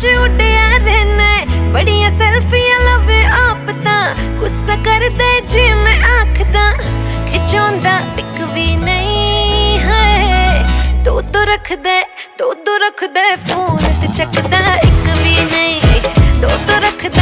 च उड्डिया रहना बड़िया सेल्फियां लवे आप तां गुस्सा कर दे जी मैं आखदा खिचौंदा इक भी नहीं है दो रख दे फोन ते चकदा इक भी नहीं दो रख दे